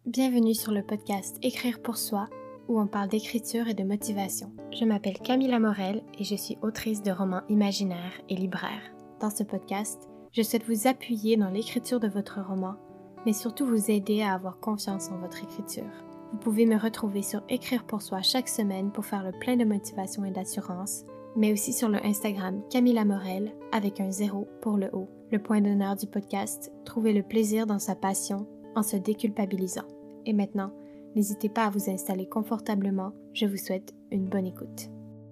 Bienvenue sur le podcast Écrire pour soi, où on parle d'écriture et de motivation. Je m'appelle Camilla Morel et je suis autrice de romans imaginaires et libraire. Dans ce podcast, je souhaite vous appuyer dans l'écriture de votre roman, mais surtout vous aider à avoir confiance en votre écriture. Vous pouvez me retrouver sur Écrire pour soi chaque semaine pour faire le plein de motivation et d'assurance, mais aussi sur le Instagram Camilla Morel avec un 0 pour le haut. Le point d'honneur du podcast, trouver le plaisir dans sa passion en se déculpabilisant. Et maintenant, n'hésitez pas à vous installer confortablement. Je vous souhaite une bonne écoute.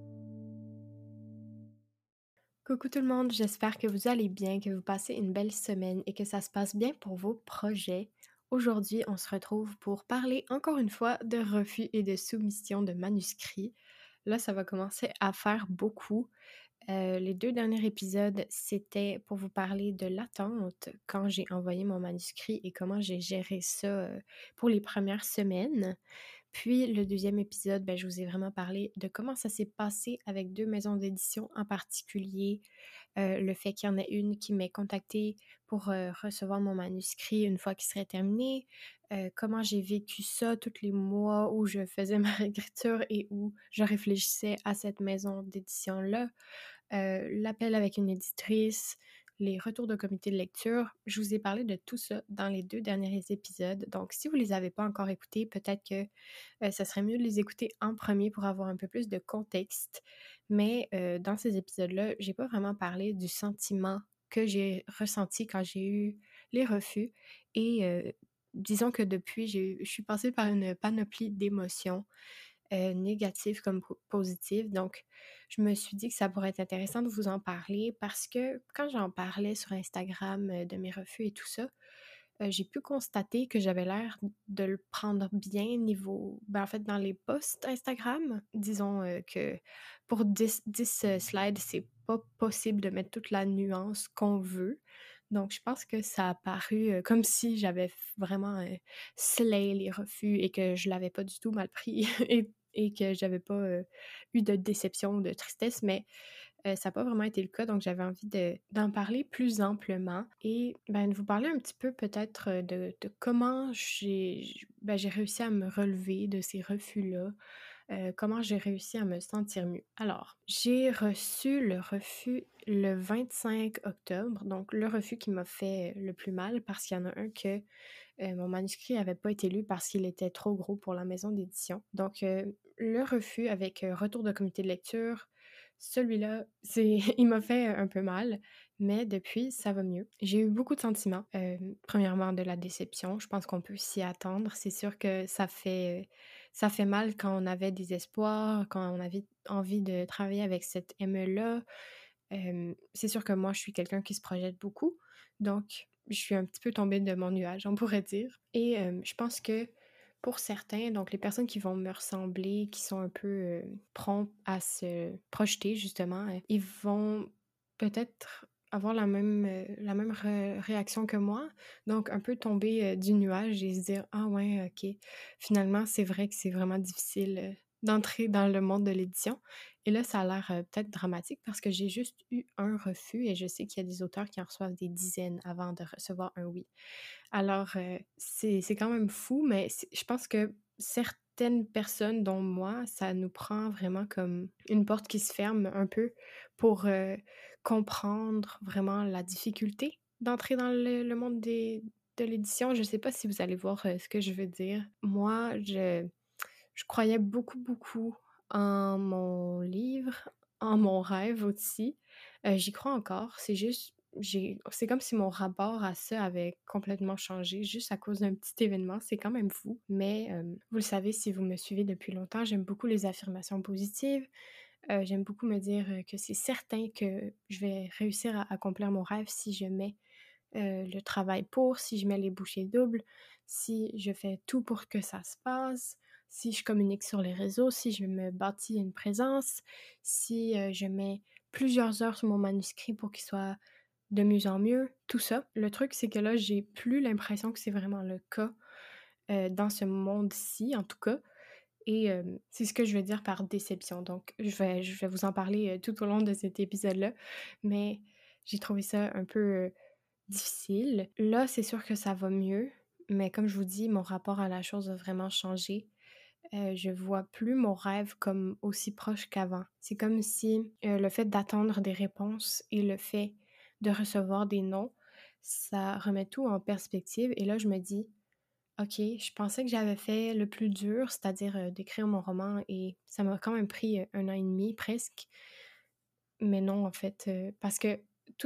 Coucou tout le monde, j'espère que vous allez bien, que vous passez une belle semaine et que ça se passe bien pour vos projets. Aujourd'hui, on se retrouve pour parler encore une fois de refus et de soumission de manuscrits. Là, ça va commencer à faire beaucoup. Les 2 derniers épisodes, c'était pour vous parler de l'attente quand j'ai envoyé mon manuscrit et comment j'ai géré ça, pour les premières semaines. Puis le deuxième épisode, je vous ai vraiment parlé de comment ça s'est passé avec 2 maisons d'édition en particulier. Le fait qu'il y en ait une qui m'ait contactée pour, recevoir mon manuscrit une fois qu'il serait terminé. Comment j'ai vécu ça tous les mois où je faisais ma réécriture et où je réfléchissais à cette maison d'édition-là. L'appel avec une éditrice, les retours de comité de lecture. Je vous ai parlé de tout ça dans les 2 derniers épisodes. Donc si vous les avez pas encore écoutés, peut-être que, ça serait mieux de les écouter en premier pour avoir un peu plus de contexte. Mais, dans ces épisodes-là, j'ai pas vraiment parlé du sentiment que j'ai ressenti quand j'ai eu les refus et disons que depuis, je suis passée par une panoplie d'émotions, négatives comme positives. Donc, je me suis dit que ça pourrait être intéressant de vous en parler parce que quand j'en parlais sur Instagram, de mes refus et tout ça, j'ai pu constater que j'avais l'air de le prendre bien niveau en fait, dans les posts Instagram. Disons, que pour 10 slides, c'est pas possible de mettre toute la nuance qu'on veut. Donc je pense que ça a paru, comme si j'avais vraiment, slay les refus et que je l'avais pas du tout mal pris et que j'avais pas, eu de déception ou de tristesse, mais ça a pas vraiment été le cas, donc j'avais envie d'en parler plus amplement et de vous parler un petit peu peut-être, de comment j'ai réussi à me relever de ces refus-là, comment j'ai réussi à me sentir mieux. Alors, j'ai reçu le refus le 25 octobre, donc le refus qui m'a fait le plus mal parce qu'il y en a un que, mon manuscrit avait pas été lu parce qu'il était trop gros pour la maison d'édition. Donc, le refus avec, retour de comité de lecture, celui-là, c'est il m'a fait un peu mal, mais depuis, ça va mieux. J'ai eu beaucoup de sentiments. Premièrement, de la déception, je pense qu'on peut s'y attendre. C'est sûr que ça fait mal quand on avait des espoirs, quand on avait envie de travailler avec cette ME-là. C'est sûr que moi, je suis quelqu'un qui se projette beaucoup, donc je suis un petit peu tombée de mon nuage, on pourrait dire. Et je pense que pour certains, donc les personnes qui vont me ressembler, qui sont un peu prompts à se projeter justement, ils vont peut-être avoir la même réaction que moi, donc un peu tomber du nuage et se dire ah ouais, ok, finalement c'est vrai que c'est vraiment difficile d'entrer dans le monde de l'édition. Et là, ça a l'air, peut-être dramatique parce que j'ai juste eu un refus et je sais qu'il y a des auteurs qui en reçoivent des dizaines avant de recevoir un oui. Alors, c'est quand même fou, mais je pense que certaines personnes, dont moi, ça nous prend vraiment comme une porte qui se ferme un peu pour, comprendre vraiment la difficulté d'entrer dans le monde de l'édition. Je sais pas si vous allez voir, ce que je veux dire. Moi, je croyais beaucoup, beaucoup en mon livre, en mon rêve aussi. J'y crois encore, c'est juste c'est comme si mon rapport à ça avait complètement changé juste à cause d'un petit événement, c'est quand même fou. Mais, vous le savez si vous me suivez depuis longtemps, j'aime beaucoup les affirmations positives. J'aime beaucoup me dire, que c'est certain que je vais réussir à accomplir mon rêve si je mets, le travail pour, si je mets les bouchées doubles, si je fais tout pour que ça se passe, si je communique sur les réseaux, si je me bâtis une présence, si, je mets plusieurs heures sur mon manuscrit pour qu'il soit de mieux en mieux, tout ça. Le truc, c'est que là, j'ai plus l'impression que c'est vraiment le cas, dans ce monde-ci, en tout cas. Et c'est ce que je veux dire par déception. Donc je vais vous en parler, tout au long de cet épisode-là, mais j'ai trouvé ça un peu, difficile. Là, c'est sûr que ça va mieux, mais comme je vous dis, mon rapport à la chose a vraiment changé. Je vois plus mon rêve comme aussi proche qu'avant. C'est comme si, le fait d'attendre des réponses et le fait de recevoir des «non», ça remet tout en perspective et là, je me dis: «OK, je pensais que j'avais fait le plus dur, c'est-à-dire, d'écrire mon roman et ça m'a quand même pris, 1 an et demi presque». Mais non, en fait, parce que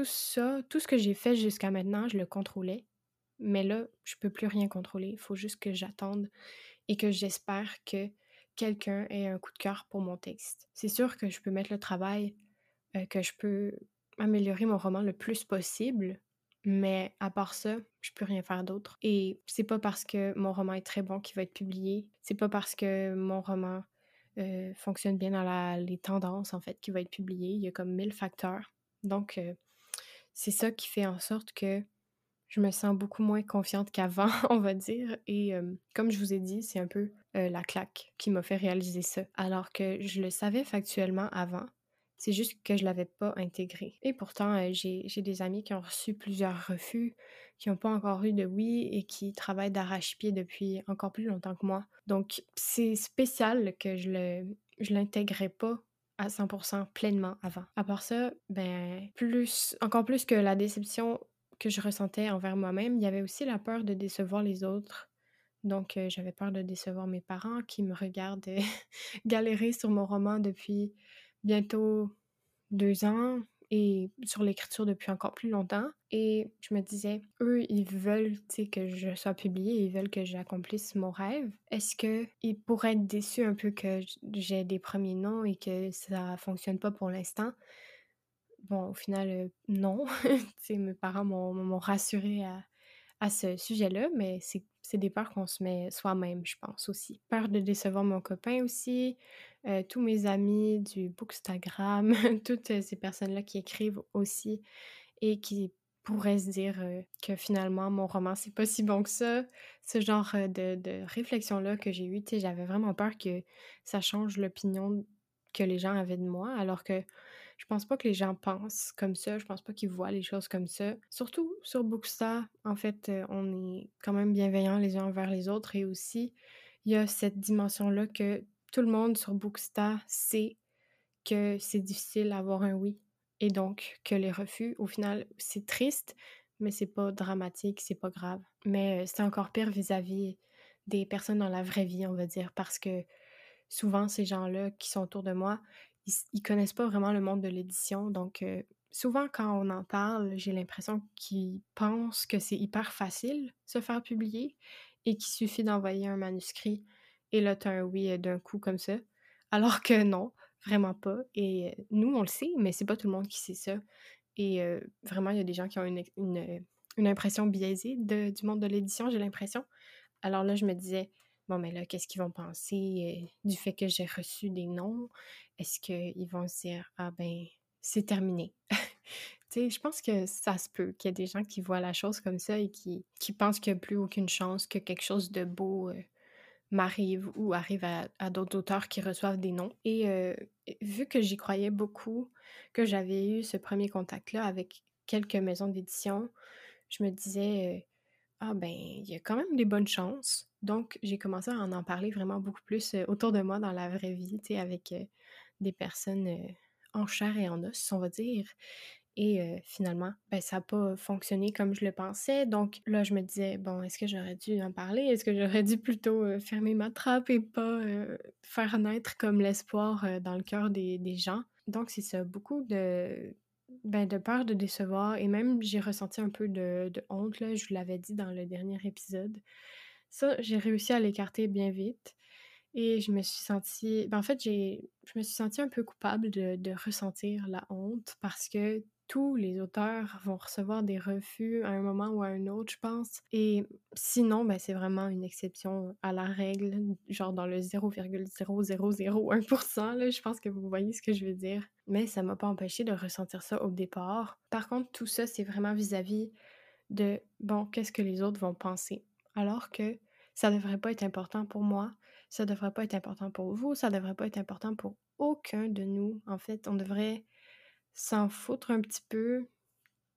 tout ce que j'ai fait jusqu'à maintenant, je le contrôlais, mais là, je peux plus rien contrôler. Il faut juste que j'attende et que j'espère que quelqu'un ait un coup de cœur pour mon texte. C'est sûr que je peux mettre le travail, que je peux améliorer mon roman le plus possible, mais à part ça, je peux rien faire d'autre. Et c'est pas parce que mon roman est très bon qu'il va être publié. C'est pas parce que mon roman, fonctionne bien dans les tendances, en fait, qu'il va être publié. Il y a comme 1000 facteurs. Donc, c'est ça qui fait en sorte que je me sens beaucoup moins confiante qu'avant, on va dire et comme je vous ai dit, c'est un peu, la claque qui m'a fait réaliser ça, alors que je le savais factuellement avant. C'est juste que je l'avais pas intégré et pourtant, j'ai des amis qui ont reçu plusieurs refus, qui ont pas encore eu de oui et qui travaillent d'arrache-pied depuis encore plus longtemps que moi. Donc c'est spécial que je l'intégrais pas à 100 pleinement avant. À part ça, ben, encore plus que la déception que je ressentais envers moi-même, il y avait aussi la peur de décevoir les autres. Donc, j'avais peur de décevoir mes parents qui me regardent, galérer sur mon roman depuis bientôt 2 ans et sur l'écriture depuis encore plus longtemps et je me disais: «Eux, ils veulent, tu sais, que je sois publiée, ils veulent que j'accomplisse mon rêve. Est-ce qu'ils pourraient être déçus un peu que j'ai des premiers noms et que ça fonctionne pas pour l'instant?» Bon, au final, non. Tu sais, mes parents m'ont rassurée à ce sujet-là, mais c'est des peurs qu'on se met soi-même, je pense aussi. Peur de décevoir mon copain aussi, tous mes amis du Bookstagram, toutes, ces personnes-là qui écrivent aussi et qui pourraient se dire, que finalement mon roman c'est pas si bon que ça. Ce genre, de réflexion-là que j'ai eue, tu sais, j'avais vraiment peur que ça change l'opinion que les gens avaient de moi, alors que je pense pas que les gens pensent comme ça, je pense pas qu'ils voient les choses comme ça. Surtout sur Bookstar, en fait, on est quand même bienveillants les uns envers les autres et aussi, il y a cette dimension-là que tout le monde sur Bookstar sait que c'est difficile d'avoir un oui et donc que les refus, au final, c'est triste, mais c'est pas dramatique, c'est pas grave. Mais, c'est encore pire vis-à-vis des personnes dans la vraie vie, on va dire, parce que souvent ces gens-là qui sont autour de moi, ils connaissent pas vraiment le monde de l'édition donc, souvent quand on en parle, j'ai l'impression qu'ils pensent que c'est hyper facile se faire publier et qu'il suffit d'envoyer un manuscrit et là tu as un oui, d'un coup comme ça. Alors que non, vraiment pas et nous on le sait, mais c'est pas tout le monde qui sait ça et vraiment il y a des gens qui ont une impression biaisée du monde de l'édition, j'ai l'impression. Alors là, je me disais: «Bon, mais là, qu'est-ce qu'ils vont penser, du fait que j'ai reçu des noms? Est-ce qu'ils vont se dire: "Ah ben, c'est terminé"?» Tu sais, je pense que ça se peut qu'il y ait des gens qui voient la chose comme ça et qui pensent qu'il y a plus aucune chance que quelque chose de beau, m'arrive ou arrive à d'autres auteurs qui reçoivent des noms et vu que j'y croyais beaucoup, que j'avais eu ce premier contact-là avec quelques maisons d'édition, je me disais, «Ah ben, il y a quand même des bonnes chances». Donc j'ai commencé à en parler vraiment beaucoup plus, autour de moi dans la vraie vie, tu sais, avec, des personnes, en chair et en os, on va dire et finalement, ben, ça a pas fonctionné comme je le pensais. Donc là, je me disais: «Bon, est-ce que j'aurais dû en parler? Est-ce que j'aurais dû plutôt, fermer ma trappe et pas, faire naître comme l'espoir, dans le cœur des gens?» Donc c'est ça, beaucoup de peur de décevoir et même j'ai ressenti un peu de honte, là, je vous l'avais dit dans le dernier épisode. Ça, j'ai réussi à l'écarter bien vite et je me suis sentie en fait, je me suis sentie un peu coupable de ressentir la honte parce que tous les auteurs vont recevoir des refus à un moment ou à un autre, je pense et sinon, ben, c'est vraiment une exception à la règle, genre dans le 0,0001 là, je pense que vous voyez ce que je veux dire. Mais ça m'a pas empêché de ressentir ça au départ. Par contre, tout ça, c'est vraiment vis-à-vis de, bon, qu'est-ce que les autres vont penser? Alors que ça devrait pas être important pour moi, ça devrait pas être important pour vous, ça devrait pas être important pour aucun de nous. En fait, on devrait s'en foutre un petit peu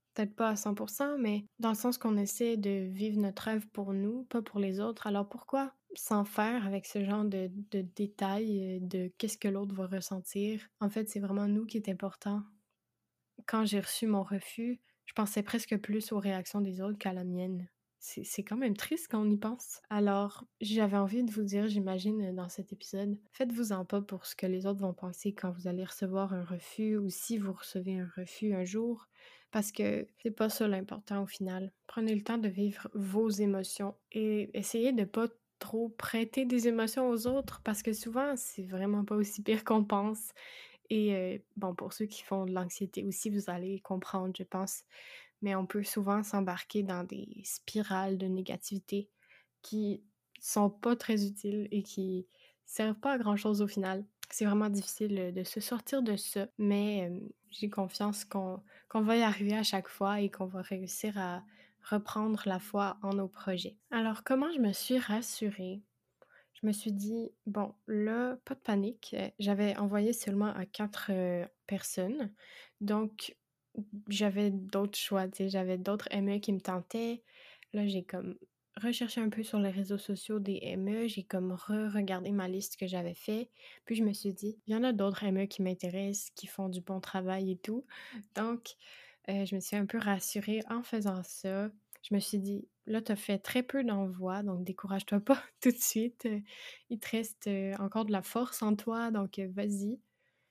Peut-être pas à 100%, mais dans le sens qu'on essaie de vivre notre rêve pour nous, pas pour les autres. Alors pourquoi s'en faire avec ce genre de détails, de qu'est-ce que l'autre va ressentir? En fait, c'est vraiment nous qui est important. Quand j'ai reçu mon refus, je pensais presque plus aux réactions des autres qu'à la mienne. C'est quand même triste quand on y pense. Alors, j'avais envie de vous dire, j'imagine, dans cet épisode, faites-vous-en pas pour ce que les autres vont penser quand vous allez recevoir un refus ou si vous recevez un refus un jour, parce que c'est pas ça l'important au final. Prenez le temps de vivre vos émotions et essayez de pas trop prêter des émotions aux autres parce que souvent, c'est vraiment pas aussi pire qu'on pense. Et bon, pour ceux qui font de l'anxiété aussi, vous allez comprendre, je pense. Mais on peut souvent s'embarquer dans des spirales de négativité qui sont pas très utiles et qui servent pas à grand-chose au final. C'est vraiment difficile, de se sortir de ça, mais j'ai confiance qu'on va y arriver à chaque fois et qu'on va réussir à reprendre la foi en nos projets. Alors comment je me suis rassurée? Je me suis dit: «Bon, là, pas de panique». J'avais envoyé seulement à 4 personnes, donc j'avais d'autres choix, tu sais, j'avais d'autres ME qui me tentaient. Là, j'ai comme recherché un peu sur les réseaux sociaux des ME, j'ai comme regardé ma liste que j'avais fait, puis je me suis dit: «Il y en a d'autres ME qui m'intéressent, qui font du bon travail et tout». Donc je me suis un peu rassurée en faisant ça. Je me suis dit: «Là, tu as fait très peu d'envois, donc décourage-toi pas tout de suite, il te reste, encore de la force en toi, donc vas-y».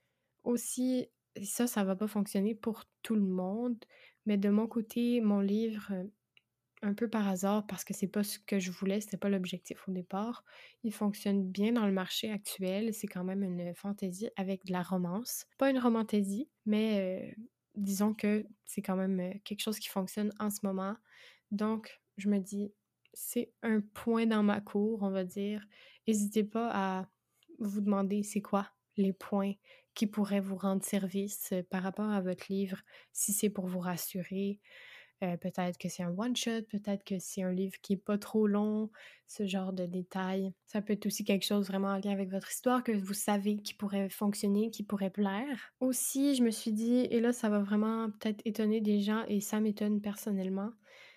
Aussi, ça va pas fonctionner pour tout le monde, mais de mon côté, mon livre, un peu par hasard parce que c'est pas ce que je voulais, c'était pas l'objectif au départ, il fonctionne bien dans le marché actuel. C'est quand même une fantaisie avec de la romance. Pas une romantaisie, mais disons que c'est quand même, quelque chose qui fonctionne en ce moment. Donc je me dis: «C'est un point dans ma cour», on va dire. Hésitez pas à vous demander c'est quoi les points qui pourraient vous rendre service, par rapport à votre livre. Si c'est pour vous rassurer, peut-être que c'est un one shot, peut-être que c'est un livre qui est pas trop long, ce genre de détails. Ça peut être aussi quelque chose vraiment en lien avec votre histoire que vous savez qui pourrait fonctionner, qui pourrait plaire. Aussi, je me suis dit et là, ça va vraiment peut-être étonner des gens et ça m'étonne personnellement,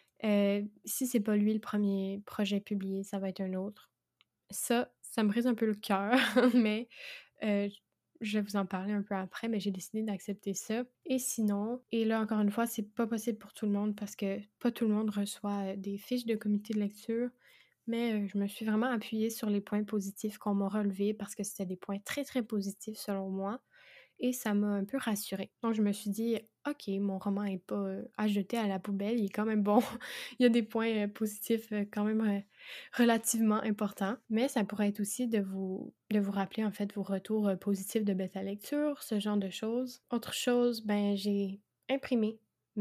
si c'est pas lui le premier projet publié, ça va être un autre. Ça me brise un peu le cœur, mais Heu, je vais vous en parler un peu après, mais j'ai décidé d'accepter ça et sinon et là, encore une fois, c'est pas possible pour tout le monde parce que pas tout le monde reçoit, des fiches de comité de lecture, mais je me suis vraiment appuyée sur les points positifs qu'on m'a relevés parce que c'était des points très, très positifs selon moi et ça m'a un peu rassurée. Donc je me suis dit: «OK, mon roman est pas, à jeter à la poubelle, il est quand même bon. Il y a des points, positifs, quand même, relativement importants». Mais ça pourrait être aussi de vous rappeler, en fait, vos retours, positifs de bêta lecture, ce genre de choses. Autre chose, ben, j'ai imprimé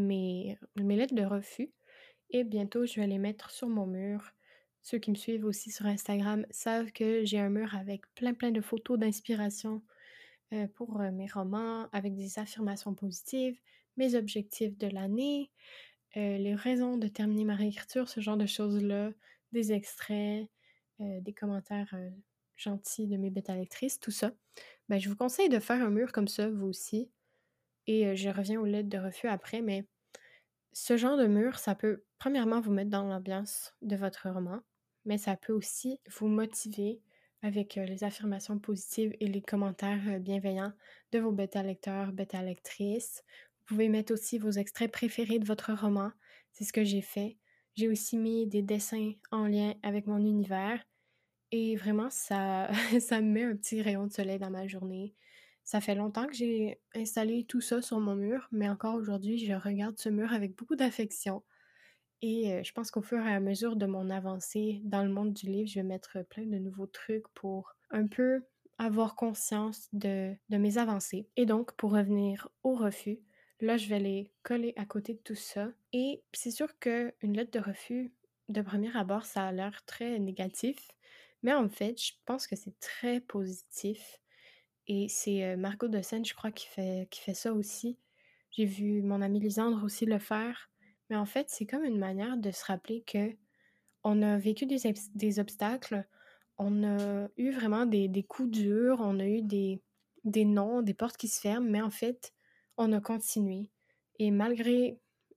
mes lettres de refus et bientôt je vais les mettre sur mon mur. Ceux qui me suivent aussi sur Instagram savent que j'ai un mur avec plein, plein de photos d'inspiration pour, mes romans avec des affirmations positives, mes objectifs de l'année, les raisons de terminer ma réécriture, ce genre de choses-là, des extraits, des commentaires, gentils de mes bêta lectrices, tout ça. Ben, je vous conseille de faire un mur comme ça, vous aussi et je reviens aux lettres de refus après, mais ce genre de mur, ça peut premièrement vous mettre dans l'ambiance de votre roman, mais ça peut aussi vous motiver avec, les affirmations positives et les commentaires, bienveillants de vos bêta lecteurs, bêta lectrices. Vous pouvez mettre aussi vos extraits préférés de votre roman, c'est ce que j'ai fait. J'ai aussi mis des dessins en lien avec mon univers et vraiment ça ça me met un petit rayon de soleil dans ma journée. Ça fait longtemps que j'ai installé tout ça sur mon mur, mais encore aujourd'hui, je regarde ce mur avec beaucoup d'affection et je pense qu'au fur et à mesure de mon avancée dans le monde du livre, je vais mettre plein de nouveaux trucs pour un peu avoir conscience de mes avancées et donc pour revenir au refus, là, je vais les coller à côté de tout ça et c'est sûr qu'une lettre de refus, de premier abord, ça a l'air très négatif, mais en fait, je pense que c'est très positif et c'est, Margot de Seine, je crois, qui fait ça aussi. J'ai vu mon amie Lisandre aussi le faire, mais en fait, c'est comme une manière de se rappeler que on a vécu des obstacles, on a eu vraiment des coups durs, on a eu des non, des portes qui se ferment, mais en fait, on a continué et malgré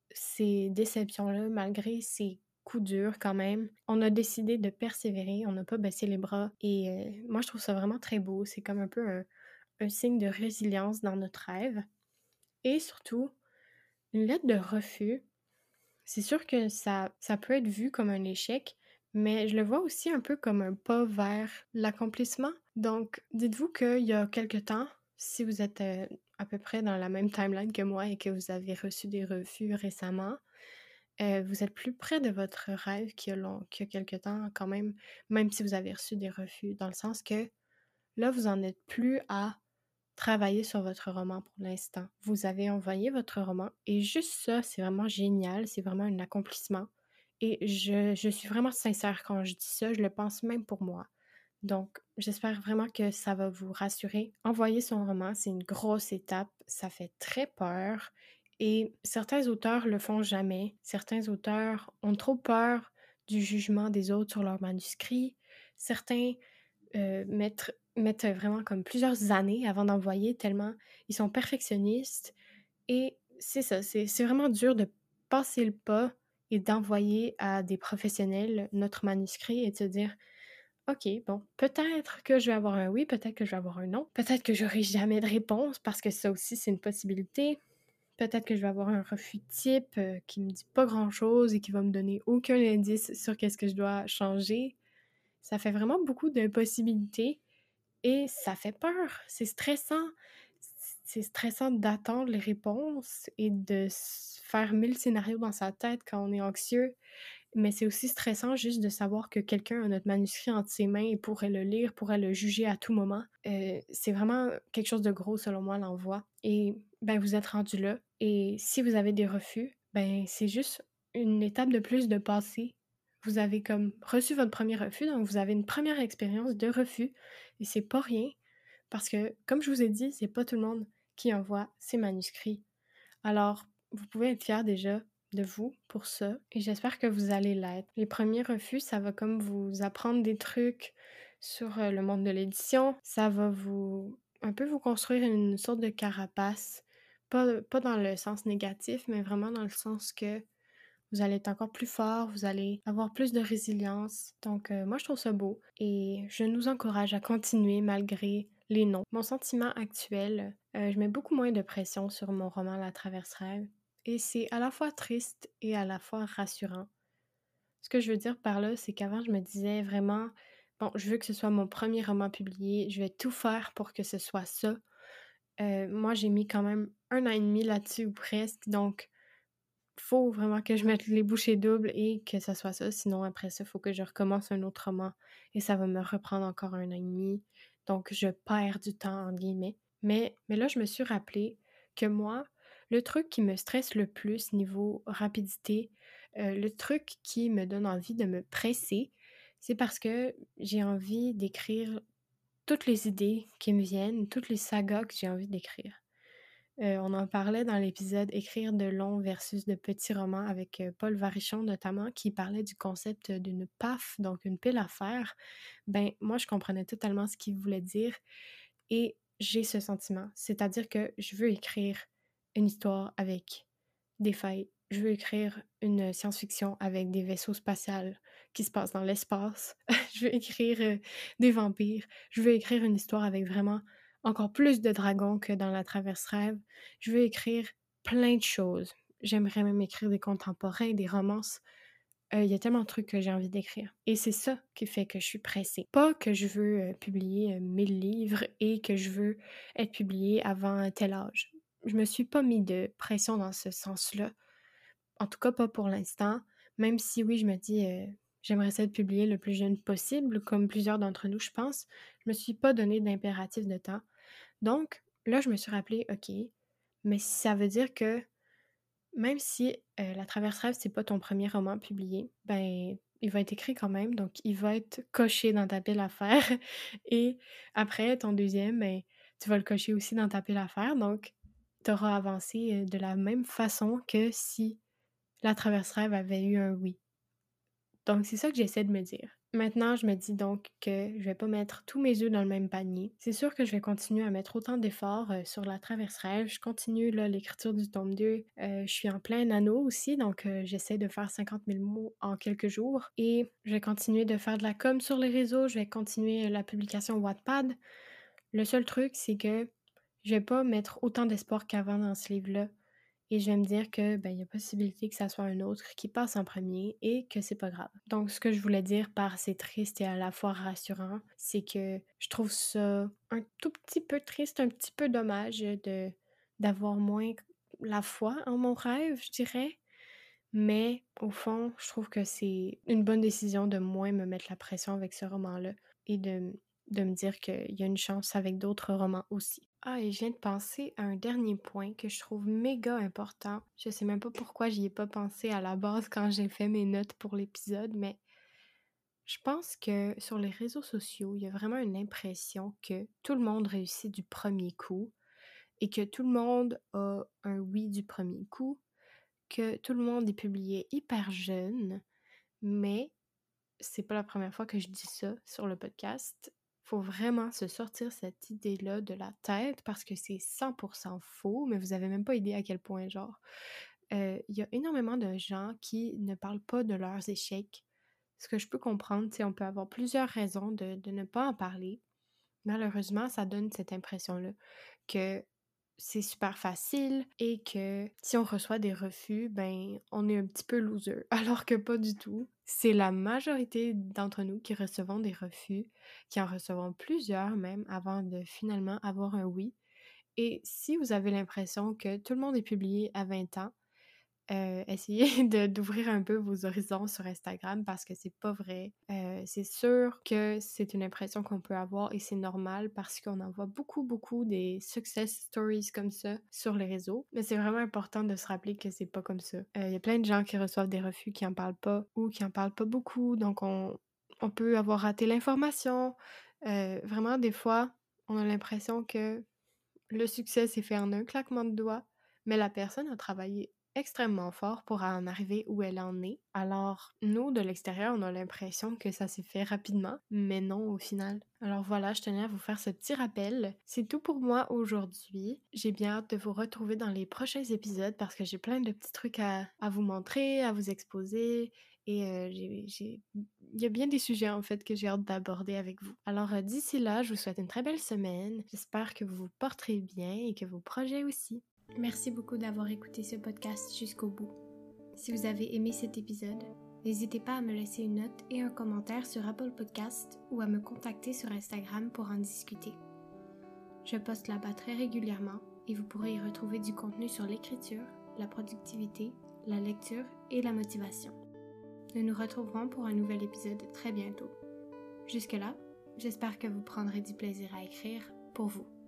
ces déceptions-là, malgré ces coups durs quand même, on a décidé de persévérer, on n'a pas baissé les bras et moi je trouve ça vraiment très beau. C'est comme un peu un signe de résilience dans notre rêve et surtout une lettre de refus. C'est sûr que ça peut être vu comme un échec, mais je le vois aussi un peu comme un pas vers l'accomplissement. Donc, dites-vous qu'il y a quelque temps, si vous êtes à peu près dans la même timeline que moi et que vous avez reçu des refus récemment, vous êtes plus près de votre rêve qu'il y a quelque temps quand même si vous avez reçu des refus, dans le sens que là, vous en êtes plus à travailler sur votre roman pour l'instant. Vous avez envoyé votre roman et juste ça, c'est vraiment génial, c'est vraiment un accomplissement. Et je suis vraiment sincère quand je dis ça, je le pense même pour moi. Donc, j'espère vraiment que ça va vous rassurer. Envoyer son roman, c'est une grosse étape, ça fait très peur et certains auteurs le font jamais. Certains auteurs ont trop peur du jugement des autres sur leur manuscrit. Certains mettent vraiment comme plusieurs années avant d'envoyer tellement ils sont perfectionnistes et c'est ça, c'est vraiment dur de passer le pas et d'envoyer à des professionnels notre manuscrit et de se dire: «OK, bon, peut-être que je vais avoir un oui, peut-être que je vais avoir un non, peut-être que j'aurai jamais de réponse», parce que ça aussi, c'est une possibilité. Peut-être que je vais avoir un refus type, qui me dit pas grand-chose et qui va me donner aucun indice sur qu'est-ce que je dois changer. Ça fait vraiment beaucoup de possibilités et ça fait peur, c'est stressant. C'est stressant d'attendre les réponses et de se faire 1000 scénarios dans sa tête quand on est anxieux, mais c'est aussi stressant juste de savoir que quelqu'un a notre manuscrit entre ses mains et pourrait le lire, pourrait le juger à tout moment. C'est vraiment quelque chose de gros selon moi, l'envoi et ben, vous êtes rendu là et si vous avez des refus, ben, c'est juste une étape de plus de passer. Vous avez comme reçu votre premier refus, donc vous avez une première expérience de refus et c'est pas rien parce que, comme je vous ai dit, c'est pas tout le monde qui envoie ses manuscrits. Alors, vous pouvez être fiers déjà de vous pour ça et j'espère que vous allez l'être. Les premiers refus, ça va comme vous apprendre des trucs sur le monde de l'édition. Ça va vous un peu vous construire une sorte de carapace. Pas dans le sens négatif, mais vraiment dans le sens que vous allez être encore plus fort, vous allez avoir plus de résilience. Donc, moi, je trouve ça beau et je nous encourage à continuer malgré les non. Mon sentiment actuel, je mets beaucoup moins de pression sur mon roman La Traverse Rêve et c'est à la fois triste et à la fois rassurant. Ce que je veux dire par là, c'est qu'avant, je me disais vraiment, bon, je veux que ce soit mon premier roman publié, je vais tout faire pour que ce soit ça. Moi, j'ai mis quand même 1 an et demi là-dessus ou presque, donc faut vraiment que je mette les bouchées doubles et que ça soit ça, sinon après ça, faut que je recommence un autre roman et ça va me reprendre encore 1 an et demi. Donc je perds du temps entre guillemets. Mais là, je me suis rappelé que moi, le truc qui me stresse le plus niveau rapidité, le truc qui me donne envie de me presser, c'est parce que j'ai envie d'écrire toutes les idées qui me viennent, toutes les sagas que j'ai envie d'écrire. On en parlait dans l'épisode «Écrire de longs versus de petits romans» avec, Paul Varichon notamment, qui parlait du concept, d'une PAF, donc une pile à faire. Ben, moi, je comprenais totalement ce qu'il voulait dire et j'ai ce sentiment. C'est-à-dire que je veux écrire une histoire avec des failles. Je veux écrire une science-fiction avec des vaisseaux spatials qui se passent dans l'espace. Je veux écrire, des vampires. Je veux écrire une histoire avec vraiment encore plus de dragons que dans La Traverse Rêve. Je veux écrire plein de choses. J'aimerais même écrire des contemporains, des romances. Il y a tellement de trucs que j'ai envie d'écrire et c'est ça qui fait que je suis pressée. Pas que je veux, publier, 1000 livres et que je veux être publiée avant un tel âge. Je me suis pas mis de pression dans ce sens-là. En tout cas, pas pour l'instant, même si oui, je me dis, j'aimerais ça être publiée le plus jeune possible, comme plusieurs d'entre nous, je pense. Je me suis pas donné d'impératif de temps. Donc là, je me suis rappelé, OK, mais ça veut dire que même si, La Traverse Rêve, c'est pas ton premier roman publié, ben, il va être écrit quand même, donc il va être coché dans ta pile à faire et après ton deuxième, ben, tu vas le cocher aussi dans ta pile à faire, donc tu auras avancé, de la même façon que si La Traverse Rêve avait eu un oui. Donc c'est ça que j'essaie de me dire. Maintenant, je me dis donc que je vais pas mettre tous mes œufs dans le même panier. C'est sûr que je vais continuer à mettre autant d'efforts sur la traverse rêve. Je continue là, l'écriture du tome 2. Je suis en plein anneau aussi, donc j'essaie de faire 50 000 mots en quelques jours. Et je vais continuer de faire de la com sur les réseaux. Je vais continuer la publication Wattpad. Le seul truc, c'est que je vais pas mettre autant d'espoir qu'avant dans ce livre-là. Et je vais me dire que il y a possibilité que ça soit un autre qui passe en premier et que c'est pas grave. Donc ce que je voulais dire par c'est triste et à la fois rassurant, c'est que je trouve ça un tout petit peu triste, un petit peu dommage de d'avoir moins la foi en mon rêve, je dirais. Mais au fond, je trouve que c'est une bonne décision de moins me mettre la pression avec ce roman-là et de me dire qu'il y a une chance avec d'autres romans aussi. Ah, et je viens de penser à un dernier point que je trouve méga important. Je sais même pas pourquoi j'y ai pas pensé à la base quand j'ai fait mes notes pour l'épisode, mais je pense que sur les réseaux sociaux, il y a vraiment une impression que tout le monde réussit du premier coup et que tout le monde a un oui du premier coup, que tout le monde est publié hyper jeune, mais c'est pas la première fois que je dis ça sur le podcast. Faut vraiment se sortir cette idée-là de la tête parce que c'est 100% faux, mais vous avez même pas idée à quel point, genre. Il y a énormément de gens qui ne parlent pas de leurs échecs. Ce que je peux comprendre, tu sais, on peut avoir plusieurs raisons de ne pas en parler. Malheureusement, ça donne cette impression-là que c'est super facile et que si on reçoit des refus, ben on est un petit peu loser. Alors que pas du tout. C'est la majorité d'entre nous qui recevons des refus, qui en recevons plusieurs même avant de finalement avoir un oui. Et si vous avez l'impression que tout le monde est publié à 20 ans, essayez d'ouvrir un peu vos horizons sur Instagram parce que c'est pas vrai. C'est sûr que c'est une impression qu'on peut avoir et c'est normal parce qu'on en voit beaucoup des success stories comme ça sur les réseaux. Mais c'est vraiment important de se rappeler que c'est pas comme ça. Il y a plein de gens qui reçoivent des refus qui en parlent pas ou qui en parlent pas beaucoup, donc on peut avoir raté l'information. Vraiment, des fois, on a l'impression que le succès s'est fait en un claquement de doigts, mais la personne a travaillé extrêmement fort pour en arriver où elle en est. Alors, nous, de l'extérieur, on a l'impression que ça s'est fait rapidement, mais non au final. Alors voilà, je tenais à vous faire ce petit rappel. C'est tout pour moi aujourd'hui. J'ai bien hâte de vous retrouver dans les prochains épisodes parce que j'ai plein de petits trucs à vous montrer, à vous exposer. Et il y a bien des sujets en fait que j'ai hâte d'aborder avec vous. Alors d'ici là, je vous souhaite une très belle semaine. J'espère que vous vous porterez bien et que vos projets aussi. Merci beaucoup d'avoir écouté ce podcast jusqu'au bout. Si vous avez aimé cet épisode, n'hésitez pas à me laisser une note et un commentaire sur Apple Podcast ou à me contacter sur Instagram pour en discuter. Je poste là-bas très régulièrement et vous pourrez y retrouver du contenu sur l'écriture, la productivité, la lecture et la motivation. Nous nous retrouverons pour un nouvel épisode très bientôt. Jusque-là, j'espère que vous prendrez du plaisir à écrire pour vous.